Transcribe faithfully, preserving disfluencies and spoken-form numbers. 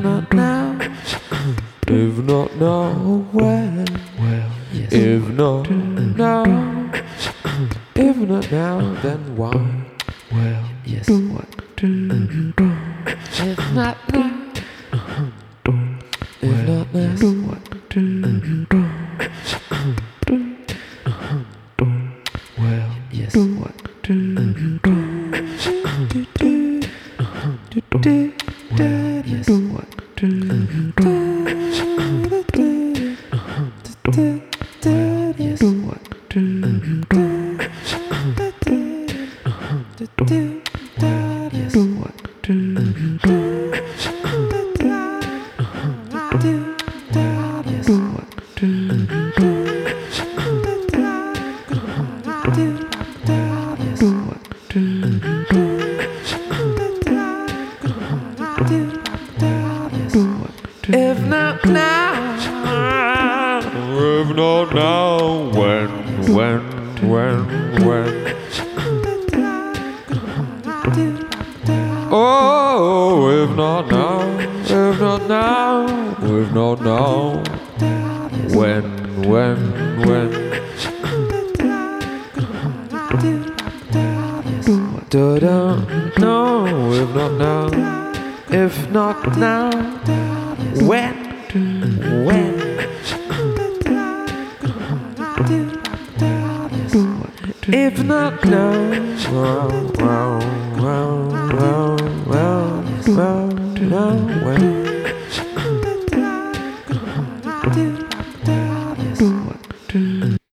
not now, if not now, when? Well, yes. If not now, if not now, then why? Well, yes. What? If not now, if not now, What? Well, yes. What? Well, yes. What? Well, yes. What? Well, yes. What? Yes. What? Yes. What? Yes. What? if not now, if not now, when, when, when, when? Oh, if not now, if not now, if not now, when, when, when? Da-da, no, if not now, if not now, when, when? If not now, well, well, well, well, well, well, well, when?